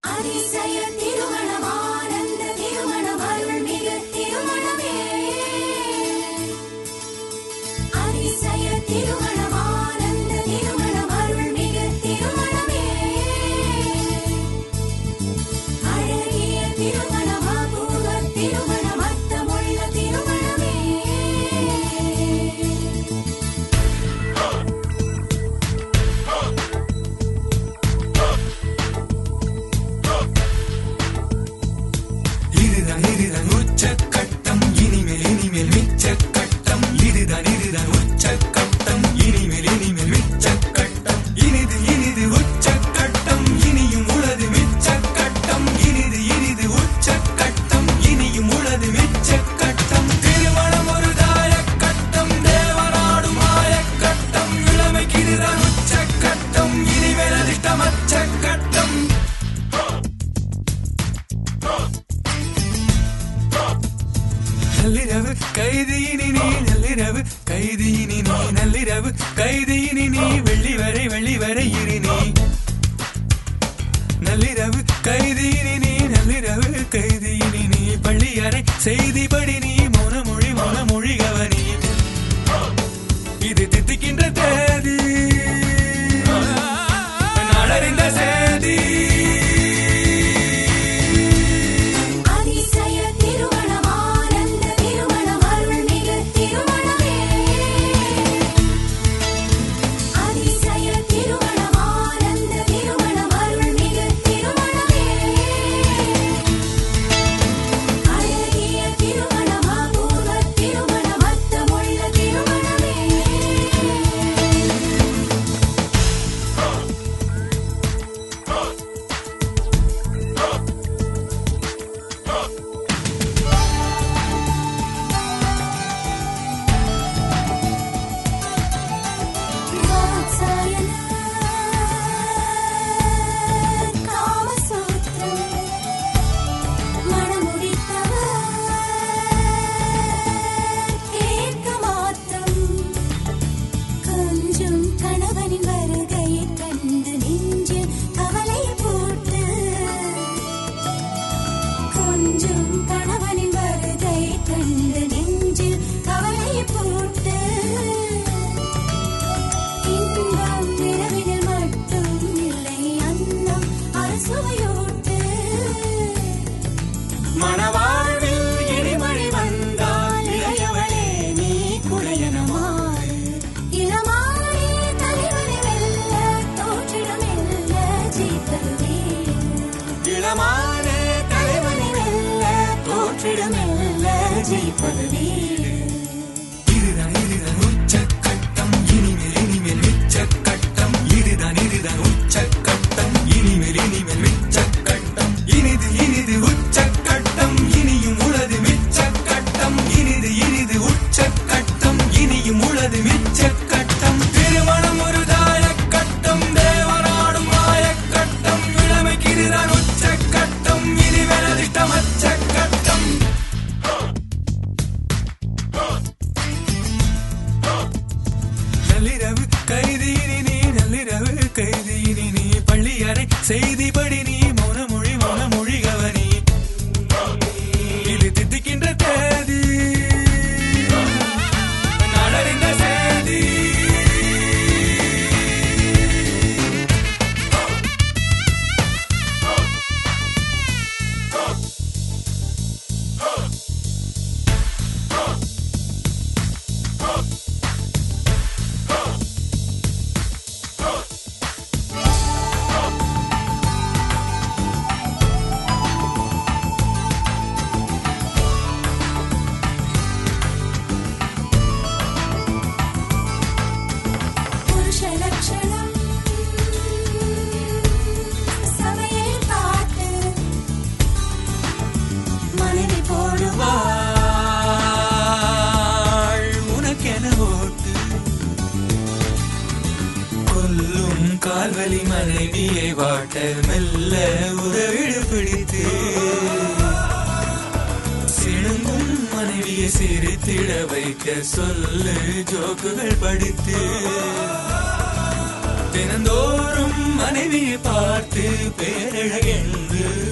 அதிசய திருமணம் ஆனந்த திருமணம் அருள்மிகு திருமணமே அதிசய திருமணம் ஆனந்த திருமணம் அருள்மிகு திருமணமே அழகிய திருமணம் அபூர்வ திருமணம் அர்த்தமுள்ள திருமணமே இதுதான் உச்சக்கட்டம் இனிமேல் மிச்சக்கட்டம் இதுதான் உச்சக்கட்டம் இனிமேல் மிச்சக்கட்டம் இனிது உச்சக்கட்டம் இனியும் உளது மிச்சக்கட்டம் இனிது உச்சக்கட்டம் இனியும் உளது மிச்சக்கட்டம் திருமணம் ஒரு தாயக்கட்டம் தேவனாடும் மாயக்கட்டம் இளமைக்கு இதுதான் உச்சக்கட்டம் இனிமேல் அதிர்ஷ்டமச்சக்கட்டம் நள்ளிரவு கைதியினி நீ நள்ளிரவு கைதியினி நீ நள்ளிரவு கைதியினி நீ வெள்ளி வரை இரு நீ நள்ளிரவு கைதியினி நீ நள்ளிரவு கைதியினி நீ பள்ளி அறை செய்திபடி நீ மௌனமொழி கவனி இது தித்திக்கின்ற தேதி நாடறிந்த சேதி மணவாழ்வில் இடிமழை வந்தால் இளையவளே நீ குடையனமாறு இளமானே தலைவனை வெல்ல தோற்றிடமெல்ல ஜெயிப்பது வீடு இளமானே தலைவனை வெல்ல தோற்றிடமெல்ல ஜெயிப்பது வீடு இதுதான் உச்சக்கட்டம் இனிமேல் மிச்சக்கட்டம் இதுதான் உச்சக்கட்டம் இனிமேல் மிச்சக்கட்டம் இனிது உச்சக்கட்டம் இனியும் உளது மிச்சக்கட்டம் இனிது உச்சக்கட்டம் இனியும் உளது மிச்சக்கட்டம் திருமணம் ஒரு தாயக்கட்டம் தேவனாடும் மாயக்கட்டம் இளமைக்கு இதுதான் உச்சக்கட்டம் இனிமேல் அதிர்ஷ்டமச்சக்கட்டம் நள்ளிரவு கைதியினி நீ பள்ளி அறை செய்திபடி நீ மௌனமொழி கவனி இது தித்திக்கின்ற தேதி நாடறிந்த சேதி கால்வலி மனைவியை வாட்ட மெல்ல உறவிடு பிடித்து சிணுங்கும் மனைவியை சிரித்திட வைக்க சொல்லு ஜோக்குகள் படித்து தினந்தோறும் மனைவியை பார்த்து பேரழகென்று